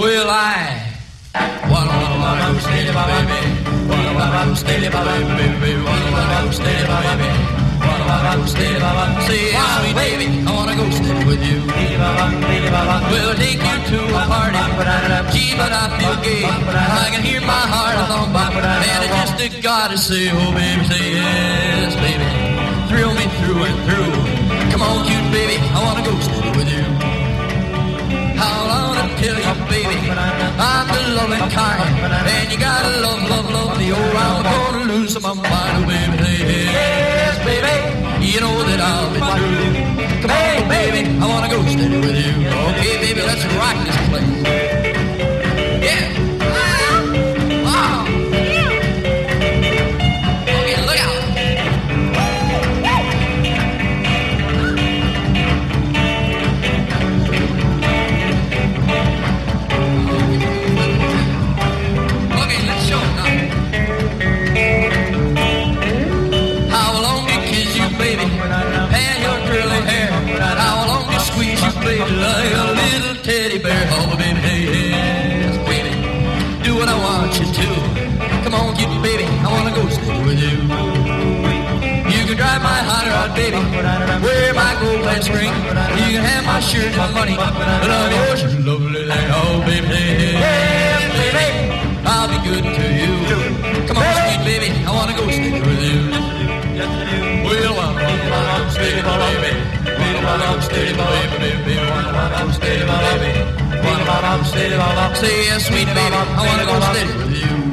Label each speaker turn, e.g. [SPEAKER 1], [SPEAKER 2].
[SPEAKER 1] Well, I wanna go steady, baby. Wanna go steady, baby. Wanna go steady, baby. Wanna go steady, baby. Say, sweet baby, I wanna go steady with you. We'll take you to a party. Gee, but I feel gay. I can hear my heart thump, and I just gotta say, oh baby, say yes, baby. Thrill me through and through. Come on, cute baby, I wanna go steady with you. How long to tell you, baby, I'm the loving kind, and you gotta love, love, love the old. I'm gonna lose my mind, oh baby, say yes, baby. You know that I'll be true. Come on, baby, I wanna go steady with you. Okay, baby, let's rock this place. Yeah. Wow. Okay, look out. Okay, let's show it now. How long to kiss you, baby, and your curly hair. How long to squeeze you, baby, like a little teddy bear. Oh, baby, yes, baby, do what I want you to. Come on, cute baby, I wanna go steady with you. You can drive my hot rod, baby, wear my gold pants ring. You can have my shirt and my money, but I'm yours, you lovely thing. Oh, baby, yes, baby, I'll be good to you. Come on, sweet baby, I wanna go steady with you. Well, I'm steady, baby. I'm steady, baby. I'm steady, baby. I'm steady, baby. Say yes, sweet baby, I wanna go steady with you.